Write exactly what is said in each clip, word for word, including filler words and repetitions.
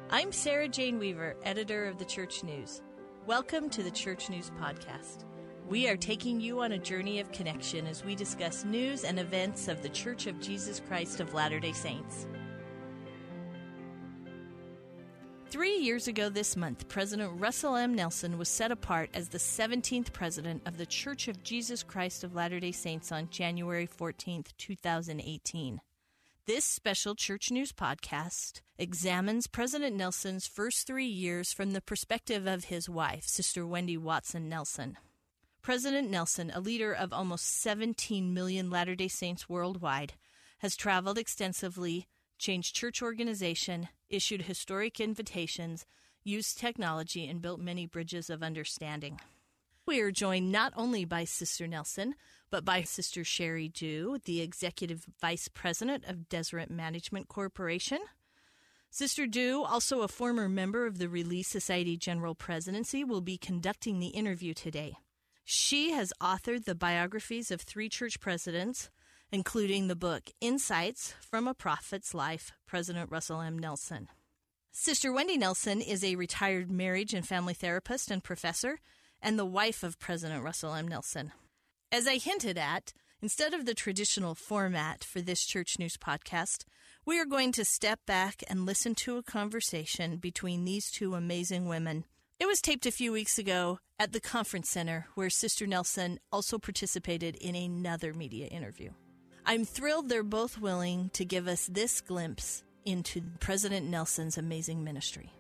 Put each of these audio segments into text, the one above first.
I'm Sarah Jane Weaver, editor of the Church News. Welcome to the Church News Podcast. We are taking you on a journey of connection as we discuss news and events of the Church of Jesus Christ of Latter-day Saints. Three years ago this month, President Russell M. Nelson was set apart as the seventeenth president of the Church of Jesus Christ of Latter-day Saints on January fourteenth, two thousand eighteen. This special Church News podcast examines President Nelson's first three years from the perspective of his wife, Sister Wendy Watson Nelson. President Nelson, a leader of almost seventeen million Latter-day Saints worldwide, has traveled extensively, changed church organization, issued historic invitations, used technology, and built many bridges of understanding. We are joined not only by Sister Nelson, but by Sister Sherry Dew, the Executive Vice President of Deseret Management Corporation. Sister Dew, also a former member of the Relief Society General Presidency, will be conducting the interview today. She has authored the biographies of three church presidents, including the book Insights from a Prophet's Life, President Russell M. Nelson. Sister Wendy Nelson is a retired marriage and family therapist and professor, and the wife of President Russell M. Nelson. As I hinted at, instead of the traditional format for this Church News podcast, we are going to step back and listen to a conversation between these two amazing women. It was taped a few weeks ago at the Conference Center, where Sister Nelson also participated in another media interview. I'm thrilled they're both willing to give us this glimpse into President Nelson's amazing ministry.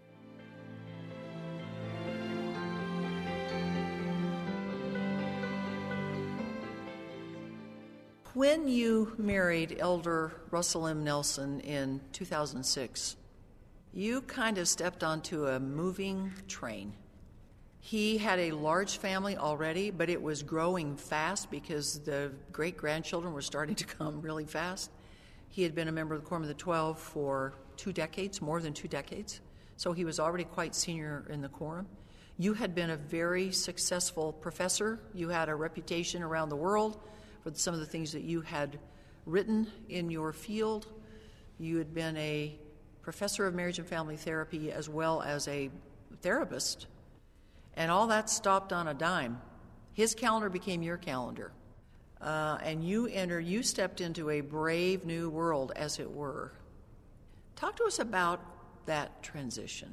When you married Elder Russell M. Nelson in two thousand six, you kind of stepped onto a moving train. He had a large family already, but it was growing fast because the great-grandchildren were starting to come really fast. He had been a member of the Quorum of the Twelve for two decades, more than two decades, so he was already quite senior in the Quorum. You had been a very successful professor. You had a reputation around the world for some of the things that you had written in your field. You had been a professor of marriage and family therapy as well as a therapist. And all that stopped on a dime. His calendar became your calendar. Uh, and you entered, you stepped into a brave new world, as it were. Talk to us about that transition.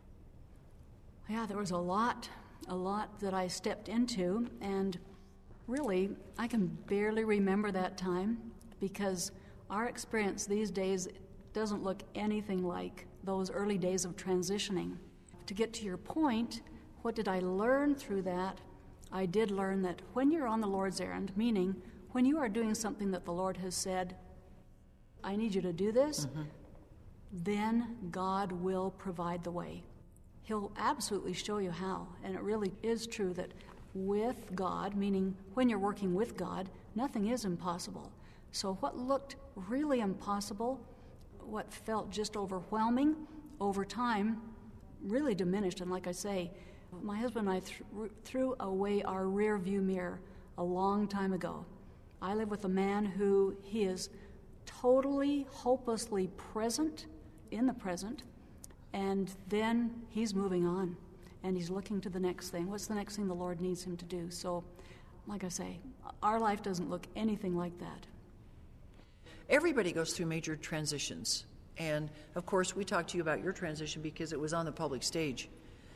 Yeah, there was a lot, a lot that I stepped into, and really, I can barely remember that time because our experience these days doesn't look anything like those early days of transitioning. To get to your point, what did I learn through that? I did learn that when you're on the Lord's errand, meaning when you are doing something that the Lord has said, I need you to do this, mm-hmm. then God will provide the way. He'll absolutely show you how, and it really is true that with God, meaning when you're working with God, nothing is impossible. So what looked really impossible, what felt just overwhelming, over time really diminished. And like I say, my husband and I th- threw away our rear view mirror a long time ago. I live with a man who he is totally, hopelessly present in the present, and then he's moving on. And he's looking to the next thing. What's the next thing the Lord needs him to do? So, like I say, our life doesn't look anything like that. Everybody goes through major transitions. And, of course, we talked to you about your transition because it was on the public stage.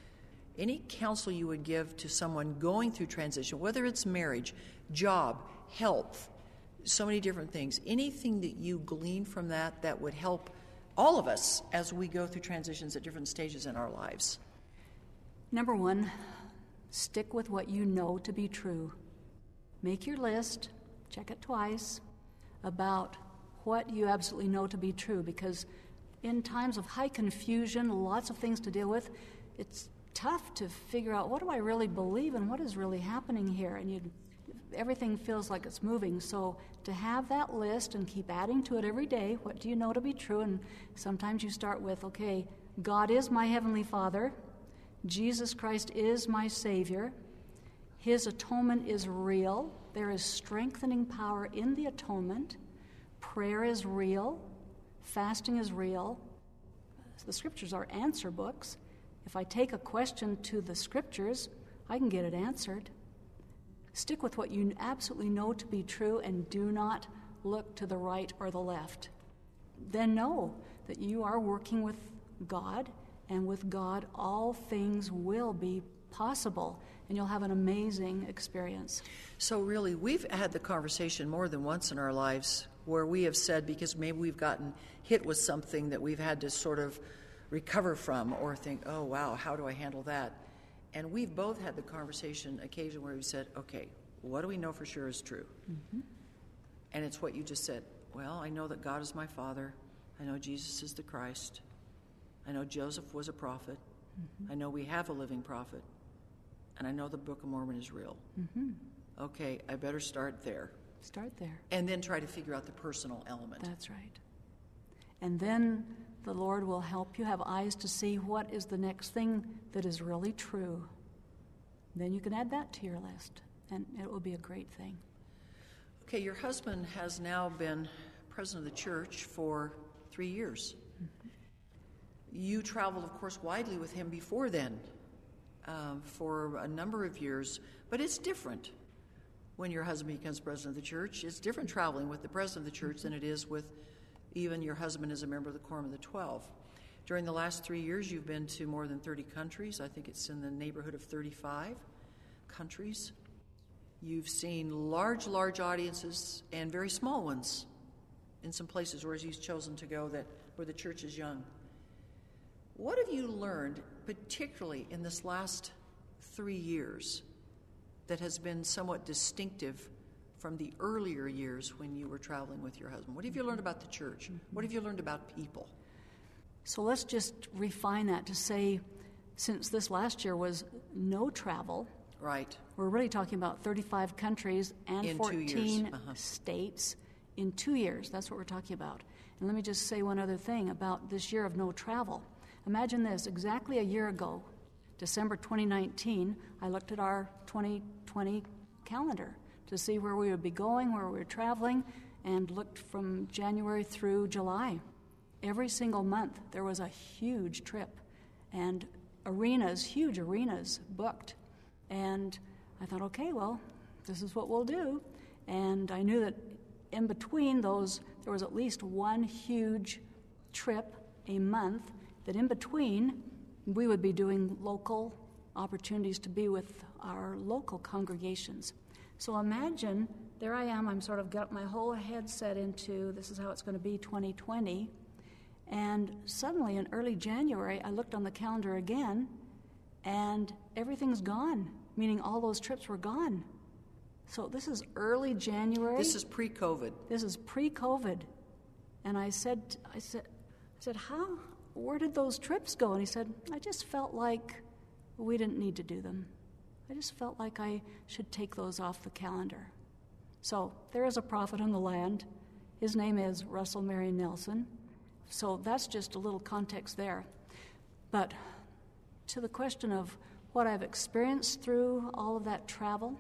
Any counsel you would give to someone going through transition, whether it's marriage, job, health, so many different things, anything that you glean from that that would help all of us as we go through transitions at different stages in our lives? Number one, stick with what you know to be true. Make your list, check it twice, about what you absolutely know to be true, because in times of high confusion, lots of things to deal with, it's tough to figure out what do I really believe and what is really happening here, and you, everything feels like it's moving. So to have that list and keep adding to it every day, what do you know to be true? And sometimes you start with, okay, God is my Heavenly Father. Jesus Christ is my Savior. His atonement is real. There is strengthening power in the atonement. Prayer is real. Fasting is real. The Scriptures are answer books. If I take a question to the Scriptures, I can get it answered. Stick with what you absolutely know to be true and do not look to the right or the left. Then know that you are working with God, and with God all things will be possible, and you'll have an amazing experience. So really, we've had the conversation more than once in our lives where we have said, because maybe we've gotten hit with something that we've had to sort of recover from or think, oh, wow, how do I handle that? And we've both had the conversation occasion where we said, okay, what do we know for sure is true? Mm-hmm. And it's what you just said. Well, I know that God is my Father. I know Jesus is the Christ. I know Joseph was a prophet. Mm-hmm. I know we have a living prophet. And I know the Book of Mormon is real. Mm-hmm. Okay, I better start there. Start there. And then try to figure out the personal element. That's right. And then the Lord will help you have eyes to see what is the next thing that is really true. Then you can add that to your list, and it will be a great thing. Okay, your husband has now been president of the church for three years. Mm-hmm. You traveled, of course, widely with him before then um, for a number of years, but it's different when your husband becomes president of the church. It's different traveling with the president of the church than it is with even your husband as a member of the Quorum of the Twelve. During the last three years, you've been to more than thirty countries. I think it's in the neighborhood of thirty-five countries. You've seen large, large audiences and very small ones in some places where he's chosen to go that where the church is young. What have you learned, particularly in this last three years, that has been somewhat distinctive from the earlier years when you were traveling with your husband? What have you learned about the church? What have you learned about people? So let's just refine that to say, since this last year was no travel, right? We're really talking about thirty-five countries and in fourteen uh-huh. states in two years. That's what we're talking about. And let me just say one other thing about this year of no travel. Imagine this, exactly a year ago, December twenty nineteen, I looked at our twenty twenty calendar to see where we would be going, where we were traveling, and looked from January through July. Every single month there was a huge trip, and arenas, huge arenas booked. And I thought, okay, well, this is what we'll do. And I knew that in between those, there was at least one huge trip a month, that in between we would be doing local opportunities to be with our local congregations. So imagine, there I am, I'm sort of got my whole head set into this is how it's going to be twenty twenty, and suddenly in early January I looked on the calendar again and everything's gone, meaning all those trips were gone. So this is early January. This is pre-COVID. This is pre-COVID. And I said, I said, I said, how, where did those trips go? And he said, I just felt like we didn't need to do them. I just felt like I should take those off the calendar. So there is a prophet in the land. His name is Russell Marion Nelson. So that's just a little context there. But to the question of what I've experienced through all of that travel,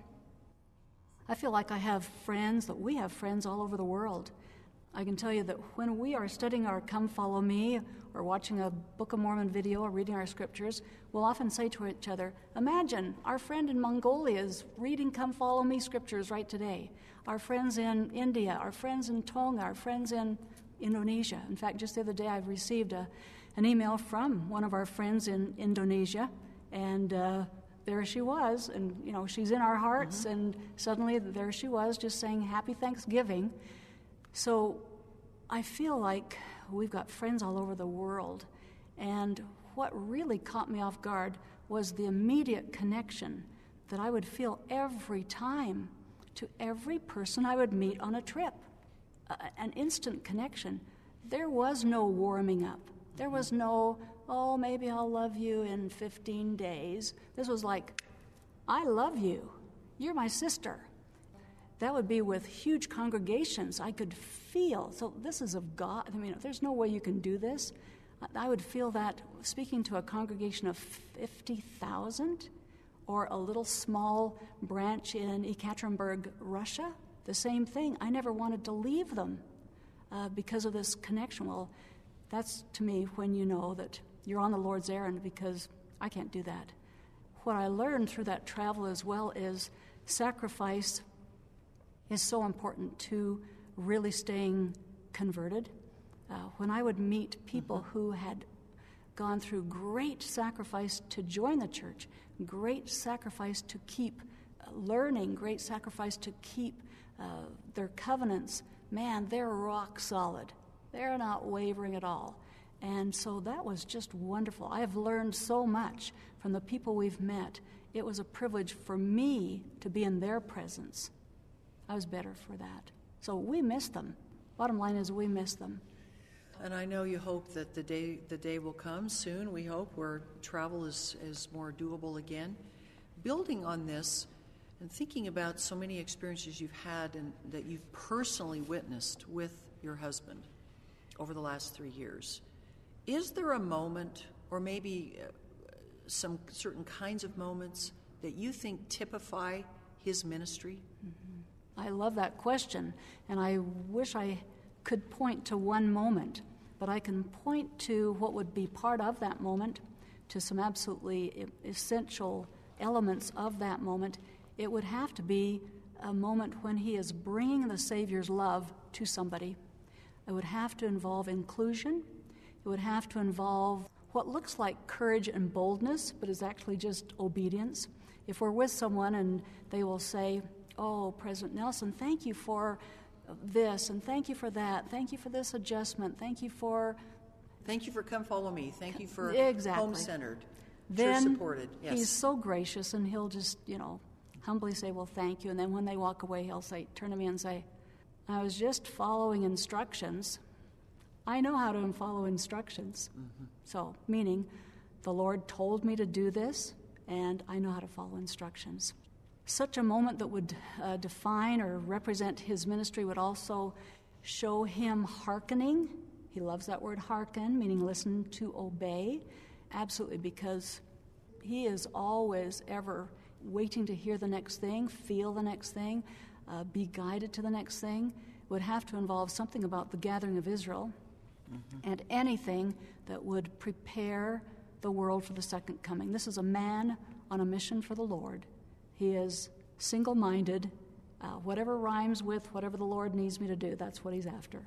I feel like I have friends, that we have friends all over the world. I can tell you that when we are studying our Come Follow Me or watching a Book of Mormon video or reading our scriptures, we'll often say to each other, imagine our friend in Mongolia is reading Come Follow Me scriptures right today. Our friends in India, our friends in Tonga, our friends in Indonesia. In fact, just the other day I've received a, an email from one of our friends in Indonesia, and uh, there she was, and you know, she's in our hearts, mm-hmm. and suddenly there she was just saying Happy Thanksgiving. So I feel like we've got friends all over the world, and what really caught me off guard was the immediate connection that I would feel every time to every person I would meet on a trip. Uh, an instant connection. There was no warming up. There was no, oh, maybe I'll love you in fifteen days. This was like, I love you. You're my sister. That would be with huge congregations. I could feel, so this is of God. I mean, there's no way you can do this. I would feel that speaking to a congregation of fifty thousand or a little small branch in Ekaterinburg, Russia, the same thing. I never wanted to leave them uh, because of this connection. Well, That's, to me, when you know that you're on the Lord's errand, because I can't do that. What I learned through that travel as well is sacrifice is so important to really staying converted. Uh, when I would meet people mm-hmm. who had gone through great sacrifice to join the church, great sacrifice to keep uh, learning, great sacrifice to keep uh, their covenants, man, they're rock solid. They're not wavering at all. And so that was just wonderful. I have learned so much from the people we've met. It was a privilege for me to be in their presence. I was better for that. So we miss them. Bottom line is we miss them. And I know you hope that the day the day will come soon, we hope, where travel is, is more doable again. Building on this and thinking about so many experiences you've had and that you've personally witnessed with your husband over the last three years, is there a moment, or maybe uh, some certain kinds of moments, that you think typify his ministry? Mm-hmm. I love that question, and I wish I could point to one moment, but I can point to what would be part of that moment, to some absolutely essential elements of that moment. It would have to be a moment when he is bringing the Savior's love to somebody. It would have to involve inclusion. It would have to involve what looks like courage and boldness, but is actually just obedience. If we're with someone and they will say, "Oh, President Nelson, thank you for this, and thank you for that. Thank you for this adjustment. Thank you for..." Thank you for come follow me. Thank you for exactly. home-centered, then church-supported. Yes. He's so gracious, and he'll just, you know, humbly say, "Well, thank you." And then when they walk away, he'll say, turn to me and say, "I was just following instructions. I know how to follow instructions." Mm-hmm. So, meaning, the Lord told me to do this, and I know how to follow instructions. Such a moment that would uh, define or represent his ministry would also show him hearkening. He loves that word hearken, meaning listen to obey. Absolutely, because he is always, ever waiting to hear the next thing, feel the next thing, uh, be guided to the next thing. It would have to involve something about the gathering of Israel, mm-hmm. and anything that would prepare the world for the second coming. This is a man on a mission for the Lord. He is single-minded. Uh, whatever rhymes with whatever the Lord needs me to do, that's what he's after.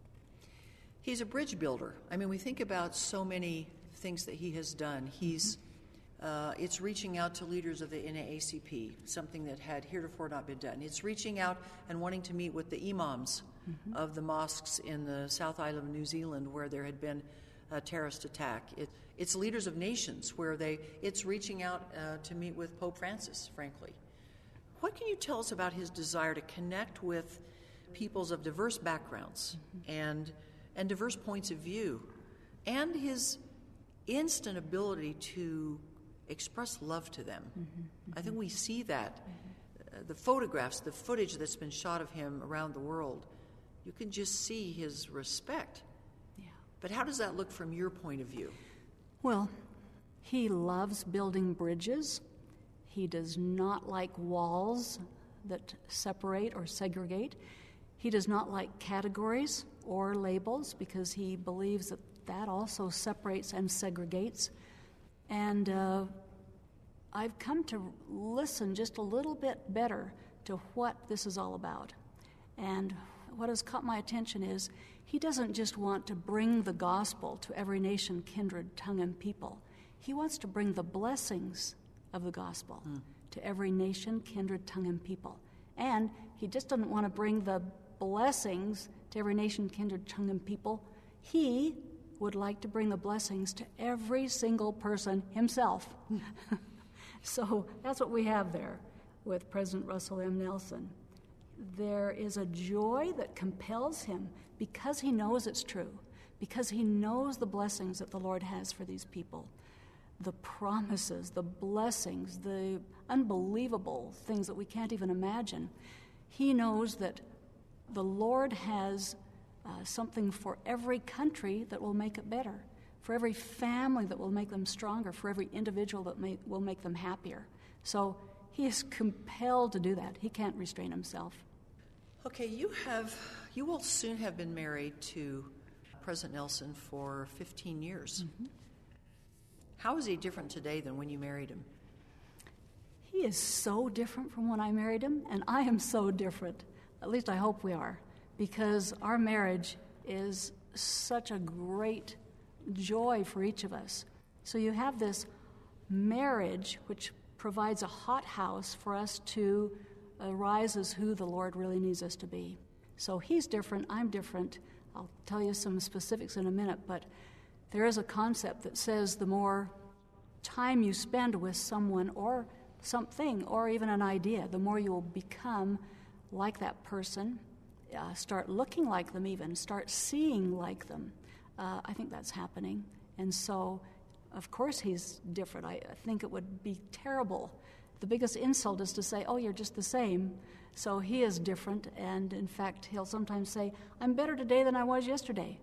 He's a bridge builder. I mean, we think about so many things that he has done. He's mm-hmm. uh, it's reaching out to leaders of the N double A C P, something that had heretofore not been done. It's reaching out and wanting to meet with the imams mm-hmm. of the mosques in the South Island of New Zealand where there had been a terrorist attack. It, it's leaders of nations where they, it's reaching out uh, to meet with Pope Francis, frankly. What can you tell us about his desire to connect with peoples of diverse backgrounds mm-hmm. and and diverse points of view, and his instant ability to express love to them? Mm-hmm. Mm-hmm. I think we see that. Mm-hmm. Uh, the photographs, the footage that's been shot of him around the world, you can just see his respect. Yeah. But how does that look from your point of view? Well, he loves building bridges. He does not like walls that separate or segregate. He does not like categories or labels, because he believes that that also separates and segregates. And uh, I've come to listen just a little bit better to what this is all about. And what has caught my attention is he doesn't just want to bring the gospel to every nation, kindred, tongue, and people. He wants to bring the blessings of the gospel mm. to every nation, kindred, tongue, and people. And he just doesn't want to bring the blessings to every nation, kindred, tongue, and people. He would like to bring the blessings to every single person himself. So that's what we have there with President Russell M. Nelson. There is a joy that compels him because he knows it's true, because he knows the blessings that the Lord has for these people, the promises, the blessings, the unbelievable things that we can't even imagine. He knows that the Lord has uh, something for every country that will make it better, for every family that will make them stronger, for every individual that may, will make them happier. So he is compelled to do that. He can't restrain himself. Okay, you have, you will soon have been married to President Nelson for fifteen years. Mm-hmm. How is he different today than when you married him? He is so different from when I married him, and I am so different. At least I hope we are, because our marriage is such a great joy for each of us. So you have this marriage which provides a hothouse for us to arise as who the Lord really needs us to be. So he's different, I'm different. I'll tell you some specifics in a minute, but there is a concept that says the more time you spend with someone or something or even an idea, the more you will become like that person, uh, start looking like them even, start seeing like them. Uh, I think that's happening. And so, of course, he's different. I, I think it would be terrible. The biggest insult is to say, oh, you're just the same. So he is different, and in fact, he'll sometimes say, I'm better today than I was yesterday.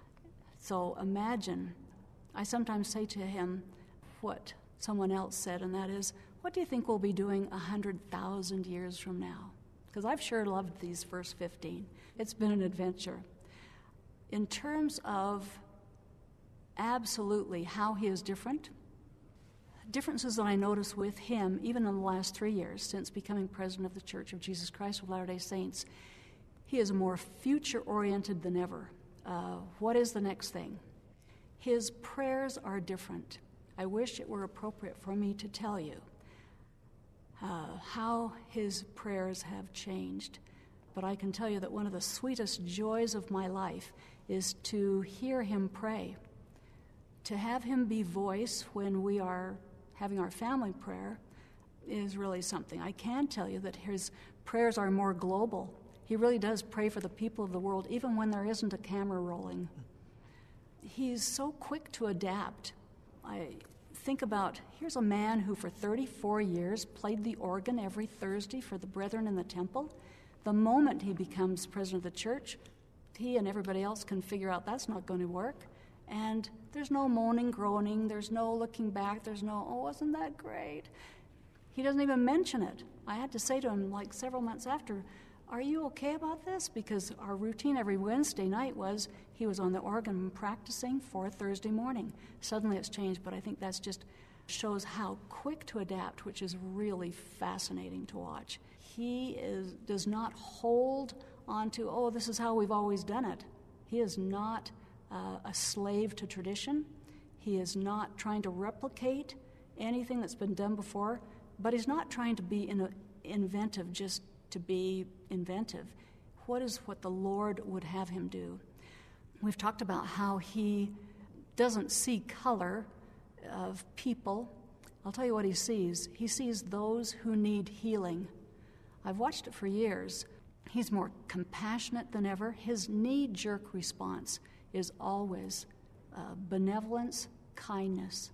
So imagine, I sometimes say to him what someone else said, and that is, what do you think we'll be doing one hundred thousand years from now? Because I've sure loved these first fifteen. It's been an adventure. In terms of absolutely how he is different, differences that I notice with him, even in the last three years since becoming president of the Church of Jesus Christ of Latter-day Saints, he is more future-oriented than ever. Uh, what is the next thing? His prayers are different. I wish it were appropriate for me to tell you uh, how his prayers have changed. But I can tell you that one of the sweetest joys of my life is to hear him pray, to have him be voice when we are having our family prayer is really something. I can tell you that his prayers are more global. He really does pray for the people of the world, even when there isn't a camera rolling. He's so quick to adapt. I think about, here's a man who for thirty-four years played the organ every Thursday for the brethren in the temple. The moment he becomes president of the church, he and everybody else can figure out that's not going to work. And there's no moaning, groaning, there's no looking back, there's no, oh, wasn't that great? He doesn't even mention it. I had to say to him, like several months after, are you okay about this? Because our routine every Wednesday night was he was on the organ practicing for Thursday morning. Suddenly it's changed, but I think that's just shows how quick to adapt, which is really fascinating to watch. He is does not hold on to, oh, this is how we've always done it. He is not uh, a slave to tradition. He is not trying to replicate anything that's been done before, but he's not trying to be in a, inventive just to be inventive. What is what the Lord would have him do? We've talked about how he doesn't see color of people. I'll tell you what he sees. He sees those who need healing. I've watched it for years. He's more compassionate than ever. His knee-jerk response is always uh, benevolence, kindness.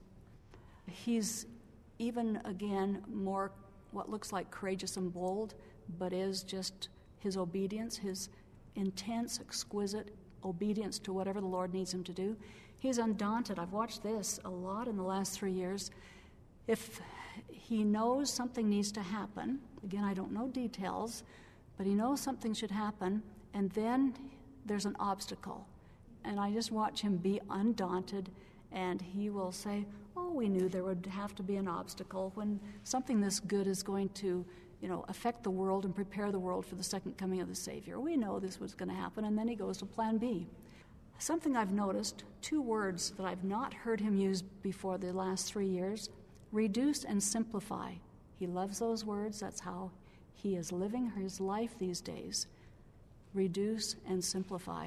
He's even, again, more what looks like courageous and bold, but is just his obedience, his intense, exquisite obedience to whatever the Lord needs him to do. He's undaunted. I've watched this a lot in the last three years. If he knows something needs to happen, again, I don't know details, but he knows something should happen, and then there's an obstacle. And I just watch him be undaunted, and he will say, oh, we knew there would have to be an obstacle when something this good is going to, you know, affect the world and prepare the world for the second coming of the Savior. We know this was going to happen, and then he goes to plan B. Something I've noticed, two words that I've not heard him use before the last three years, reduce and simplify. He loves those words. That's how he is living his life these days. Reduce and simplify.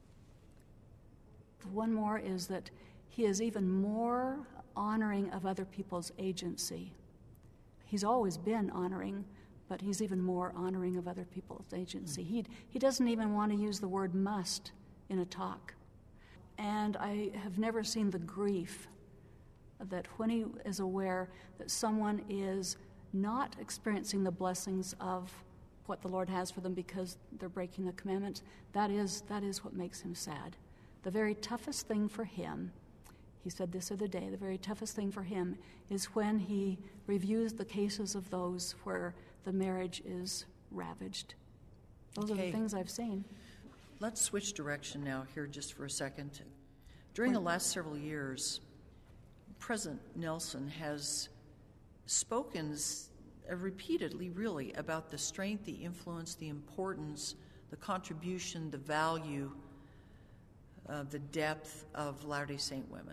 One more is that he is even more honoring of other people's agency. He's always been honoring, but he's even more honoring of other people's agency. He he doesn't even want to use the word must in a talk. And I have never seen the grief that when he is aware that someone is not experiencing the blessings of what the Lord has for them because they're breaking the commandments, that is that is what makes him sad. The very toughest thing for him, he said this other day, the very toughest thing for him is when he reviews the cases of those where the marriage is ravaged. Those okay. are the things I've seen. Let's switch direction now here just for a second. During the last several years, President Nelson has spoken uh, repeatedly, really, about the strength, the influence, the importance, the contribution, the value, uh, the depth of Latter-day Saint women.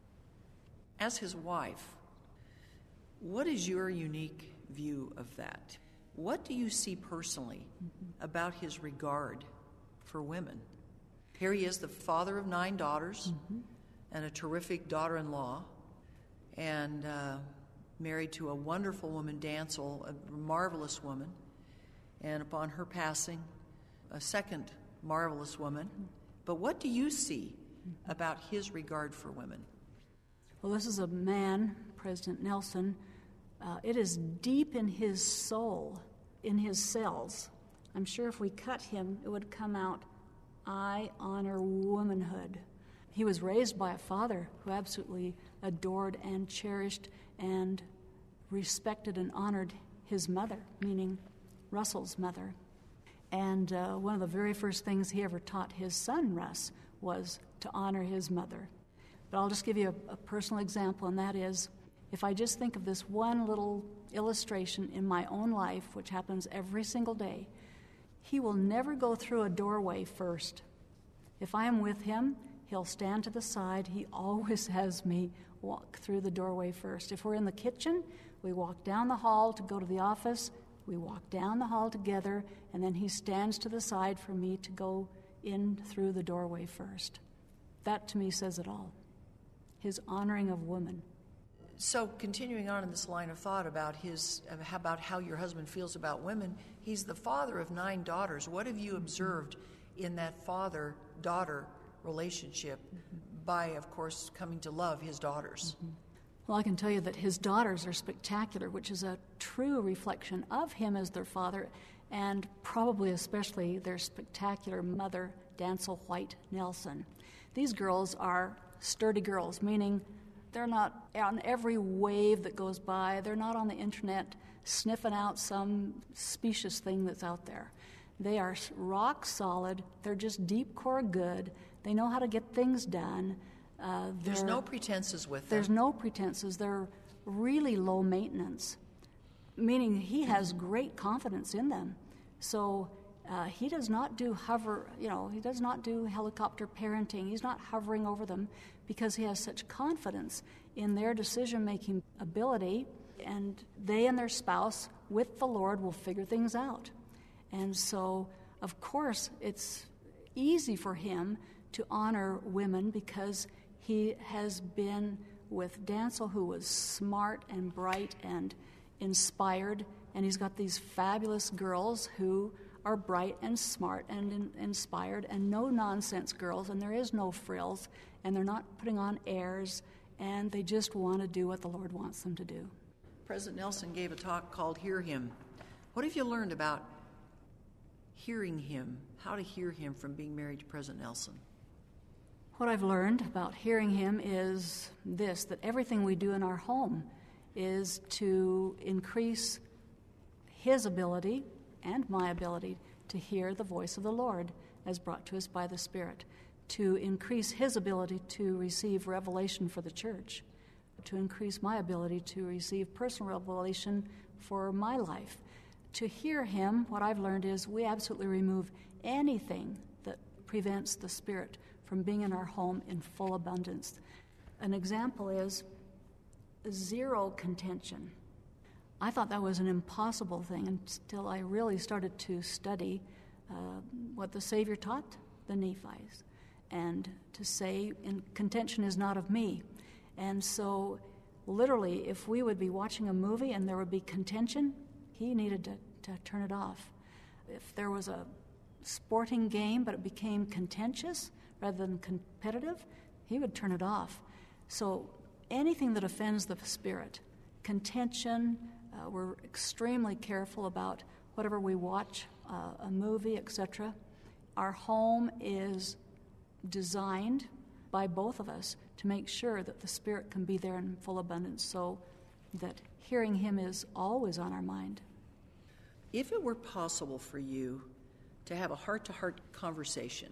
As his wife, what is your unique view of that? What do you see personally mm-hmm. about his regard for women? Here he is, the father of nine daughters mm-hmm. and a terrific daughter-in-law, and uh, married to a wonderful woman, Dancel, a marvelous woman, and upon her passing, a second marvelous woman. Mm-hmm. But what do you see mm-hmm. about his regard for women? Well, this is a man, President Nelson. Uh, it is deep in his soul, in his cells. I'm sure if we cut him, it would come out, I honor womanhood. He was raised by a father who absolutely adored and cherished and respected and honored his mother, meaning Russell's mother. And uh, one of the very first things he ever taught his son, Russ, was to honor his mother. But I'll just give you a, a personal example, and that is, if I just think of this one little illustration in my own life, which happens every single day, he will never go through a doorway first. If I am with him, he'll stand to the side. He always has me walk through the doorway first. If we're in the kitchen, we walk down the hall to go to the office. We walk down the hall together, and then he stands to the side for me to go in through the doorway first. That, to me, says it all. His honoring of women. So, continuing on in this line of thought about his, about how your husband feels about women, he's the father of nine daughters. What have you observed in that father-daughter relationship mm-hmm. by, of course, coming to love his daughters? Mm-hmm. Well, I can tell you that his daughters are spectacular, which is a true reflection of him as their father, and probably especially their spectacular mother, Dancel White Nelson. These girls are sturdy girls, meaning they're not on every wave that goes by. They're not on the internet sniffing out some specious thing that's out there. They are rock solid. They're just deep core good. They know how to get things done. Uh, there's no pretenses with them. There's no pretenses. They're really low maintenance, meaning he has great confidence in them. So uh, he does not do hover, you know, he does not do helicopter parenting. He's not hovering over them because he has such confidence in their decision-making ability, and they and their spouse with the Lord will figure things out. And so, of course, it's easy for him to honor women because he has been with Dancel, who was smart and bright and inspired, and he's got these fabulous girls who are bright and smart and in, inspired and no-nonsense girls, and there is no frills, and they're not putting on airs, and they just want to do what the Lord wants them to do. President Nelson gave a talk called Hear Him. What have you learned about hearing him, how to hear him from being married to President Nelson? What I've learned about hearing him is this, that everything we do in our home is to increase his ability and my ability to hear the voice of the Lord as brought to us by the Spirit, to increase his ability to receive revelation for the church, to increase my ability to receive personal revelation for my life. To hear him, what I've learned is we absolutely remove anything that prevents the Spirit from being in our home in full abundance. An example is zero contention. I thought that was an impossible thing until I really started to study uh, what the Savior taught the Nephites, and to say, in, contention is not of me. And so, literally, if we would be watching a movie and there would be contention, he needed to, to turn it off. If there was a sporting game but it became contentious rather than competitive, he would turn it off. So anything that offends the Spirit, contention, uh, we're extremely careful about whatever we watch, uh, a movie, et cetera. Our home is designed by both of us to make sure that the Spirit can be there in full abundance, so that hearing him is always on our mind. If it were possible for you to have a heart-to-heart conversation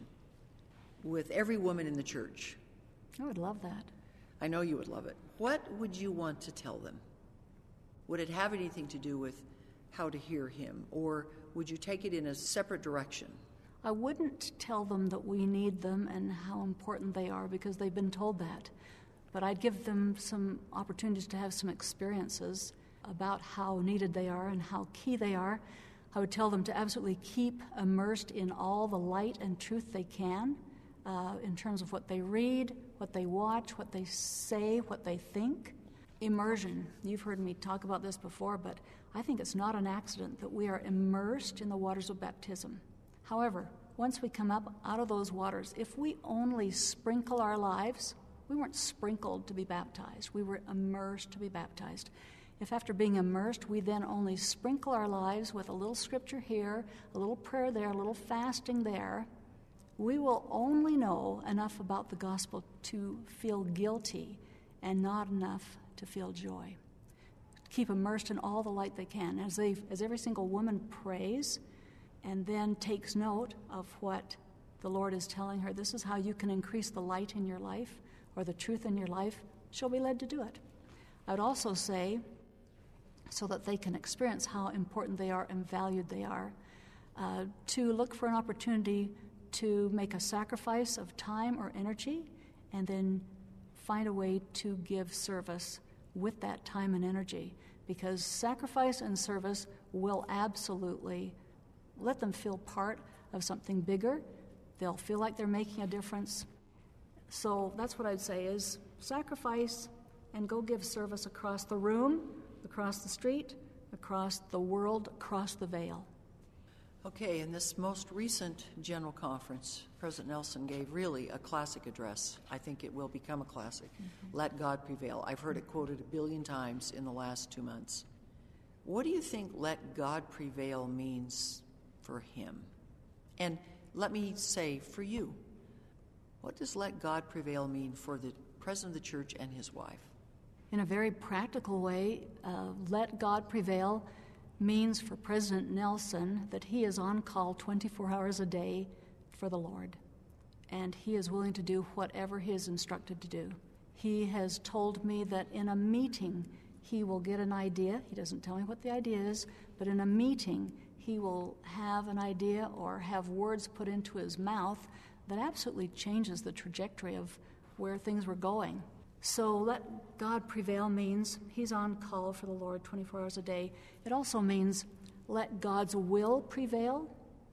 with every woman in the church. I would love that. I know you would love it. What would you want to tell them? Would it have anything to do with how to hear him, or would you take it in a separate direction? I wouldn't tell them that we need them and how important they are, because they've been told that. But I'd give them some opportunities to have some experiences about how needed they are and how key they are. I would tell them to absolutely keep immersed in all the light and truth they can, uh, in terms of what they read, what they watch, what they say, what they think. Immersion. You've heard me talk about this before, but I think it's not an accident that we are immersed in the waters of baptism. However, once we come up out of those waters, if we only sprinkle our lives, we weren't sprinkled to be baptized. We were immersed to be baptized. If after being immersed, we then only sprinkle our lives with a little scripture here, a little prayer there, a little fasting there, we will only know enough about the gospel to feel guilty and not enough to feel joy. Keep immersed in all the light they can. As they, as every single woman prays and then takes note of what the Lord is telling her, this is how you can increase the light in your life or the truth in your life, she'll be led to do it. I would also say, so that they can experience how important they are and valued they are, uh, to look for an opportunity to make a sacrifice of time or energy and then find a way to give service with that time and energy, because sacrifice and service will absolutely let them feel part of something bigger. They'll feel like they're making a difference. So that's what I'd say is sacrifice and go give service across the room, across the street, across the world, across the veil. Okay, in this most recent General Conference, President Nelson gave really a classic address. I think it will become a classic. Mm-hmm. Let God prevail. I've heard it quoted a billion times in the last two months. What do you think let God prevail means for him? And let me say for you, what does let God prevail mean for the President of the Church and his wife? In a very practical way, uh, let God prevail means for President Nelson that he is on call twenty-four hours a day for the Lord, and he is willing to do whatever he is instructed to do. He has told me that in a meeting he will get an idea. He doesn't tell me what the idea is, but in a meeting he will have an idea or have words put into his mouth that absolutely changes the trajectory of where things were going. So let God prevail means he's on call for the Lord twenty-four hours a day. It also means let God's will prevail.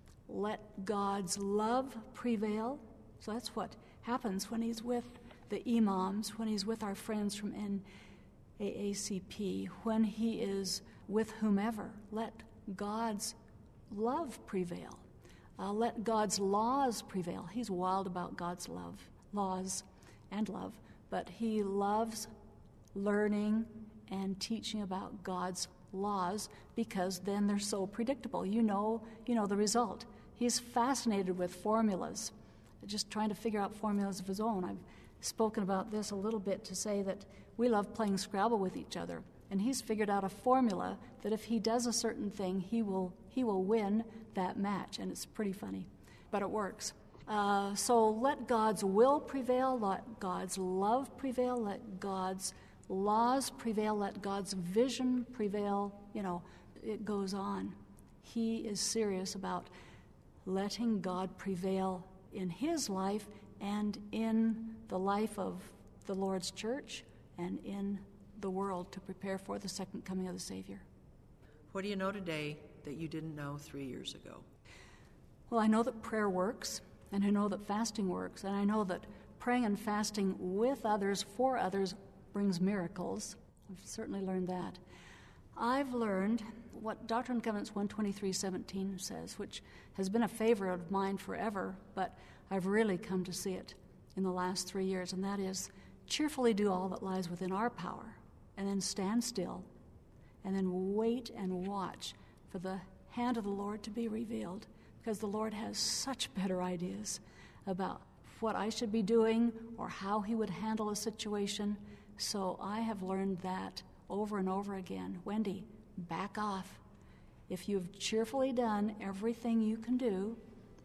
Let God's love prevail. So that's what happens when he's with the imams, when he's with our friends from N double A C P, when he is with whomever. Let God's love prevail. Uh, let God's laws prevail. He's wild about God's love, laws and love. But he loves learning and teaching about God's laws because then they're so predictable. You know, you know the result. He's fascinated with formulas, just trying to figure out formulas of his own. I've spoken about this a little bit to say that we love playing Scrabble with each other, and he's figured out a formula that if he does a certain thing, he will he will win that match, and it's pretty funny, but it works. Uh, so let God's will prevail, let God's love prevail, let God's laws prevail, let God's vision prevail. You know, it goes on. He is serious about letting God prevail in his life and in the life of the Lord's church and in the world to prepare for the second coming of the Savior. What do you know today that you didn't know three years ago? Well, I know that prayer works. And I know that fasting works, and I know that praying and fasting with others, for others, brings miracles. I've certainly learned that. I've learned what Doctrine and Covenants one twenty-three seventeen says, which has been a favorite of mine forever, but I've really come to see it in the last three years, and that is cheerfully do all that lies within our power, and then stand still, and then wait and watch for the hand of the Lord to be revealed. Because the Lord has such better ideas about what I should be doing or how he would handle a situation. So I have learned that over and over again. Wendy, back off. If you've cheerfully done everything you can do,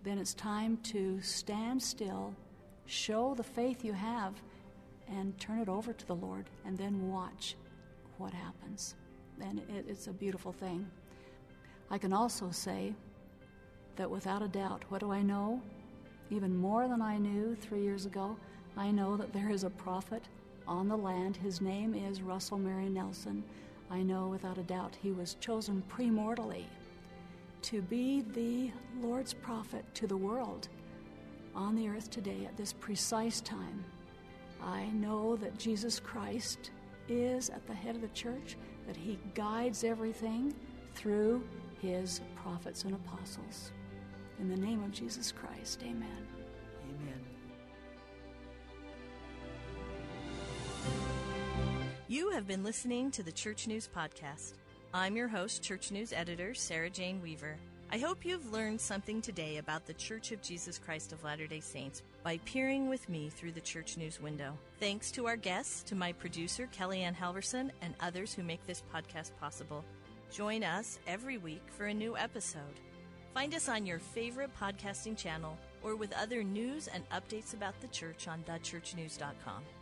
then it's time to stand still, show the faith you have, and turn it over to the Lord, and then watch what happens. And it, it's a beautiful thing. I can also say that without a doubt, what do I know? Even more than I knew three years ago, I know that there is a prophet on the land. His name is Russell Marion Nelson. I know without a doubt he was chosen premortally to be the Lord's prophet to the world on the earth today at this precise time. I know that Jesus Christ is at the head of the church, that he guides everything through his prophets and apostles. In the name of Jesus Christ, amen. Amen. You have been listening to the Church News Podcast. I'm your host, Church News Editor Sarah Jane Weaver. I hope you've learned something today about the Church of Jesus Christ of Latter-day Saints by peering with me through the Church News window. Thanks to our guests, to my producer, Kellyanne Halverson, and others who make this podcast possible. Join us every week for a new episode. Find us on your favorite podcasting channel or with other news and updates about the church on the church news dot com.